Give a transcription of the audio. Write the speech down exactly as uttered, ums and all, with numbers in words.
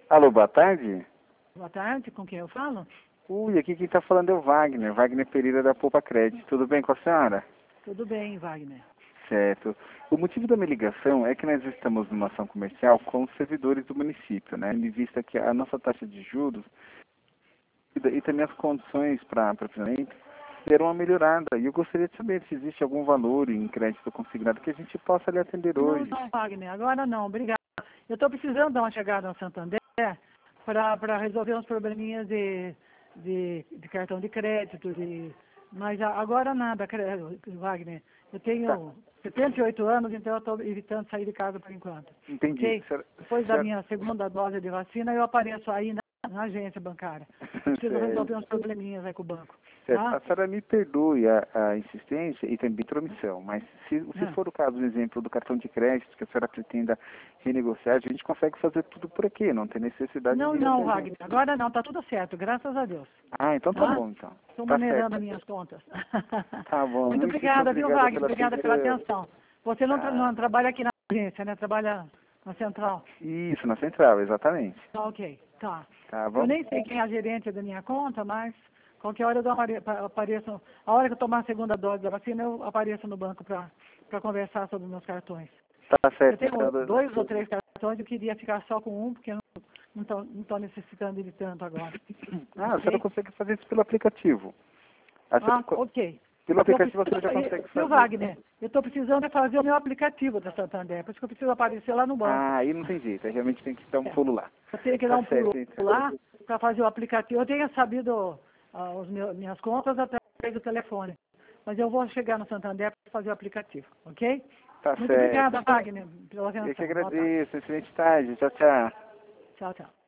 Alô, boa tarde. Boa tarde, com quem eu falo? Ui, aqui quem está falando é o Wagner, Wagner Pereira da Poupa Crédito. Tudo bem com a senhora? Tudo bem, Wagner. Certo. O motivo da minha ligação é que nós estamos numa ação comercial com os servidores do município, né? Em vista que a nossa taxa de juros e também as condições para financiamento deram uma melhorada. E eu gostaria de saber se existe algum valor em crédito consignado que a gente possa lhe atender Não, hoje. não, Wagner, agora não, obrigada. Eu estou precisando dar uma chegada no Santander para resolver uns probleminhas de, de, de cartão de crédito, de, mas a- agora nada, cre- Wagner. Eu Tá, tenho setenta e oito anos, então eu estou evitando sair de casa por enquanto. entendi. Ok? Senhora- Depois da senhora- minha segunda dose de vacina, eu apareço aí na, na agência bancária. Eu preciso resolver Certo. uns probleminhas aí com o banco. Certo. Tá? A senhora me perdoe a, a insistência e também a intromissão, mas se, se Ah. for o caso, um exemplo do cartão de crédito que a senhora pretenda renegociar, a gente consegue fazer tudo por aqui, não tem necessidade Não, de ir não, até a gente. Wagner, agora não, tá tudo certo, graças a Deus. Ah, então tá Tá? bom, então. Estou Tá maneirando as certo. minhas contas. Tá bom, Muito muitíssimo obrigada, viu, obrigado Wagner? pela Obrigada pela atenção. atenção. Você não, tra Tá. não trabalha aqui na agência, né? Trabalha na central. Isso, na central, exatamente. Tá, ok. Tá. Tá Eu bom? nem sei quem é a gerente da minha conta, mas qualquer hora eu dou uma apare- pa- apareço. A hora que eu tomar a segunda dose da vacina, eu apareço no banco para conversar sobre meus cartões. Tá Eu certo, tenho então. dois ou três cartões, eu queria ficar só com um, porque eu não estou não tô necessitando de tanto agora. Ah, a senhora Ok? consegue fazer isso pelo aplicativo. A senhora Ah, co- ok. Pelo Eu aplicativo a preciso, senhora já consegue viu, fazer. Wagner? Eu estou precisando é fazer o meu aplicativo da Santander, por isso que eu preciso aparecer lá no banco. Ah, aí não tem jeito, aí realmente tem que dar um É. pulo lá. Eu tenho que dar Tá um pulo certo, então. lá para fazer o aplicativo. Eu tenho sabido ah, os meus, minhas contas através do telefone, mas eu vou chegar no Santander para fazer o aplicativo, ok? Tá Muito certo. obrigada, Wagner, pela Eu que atenção. Boa tarde. agradeço. Excelente tarde. Tchau, tchau. Tchau, tchau.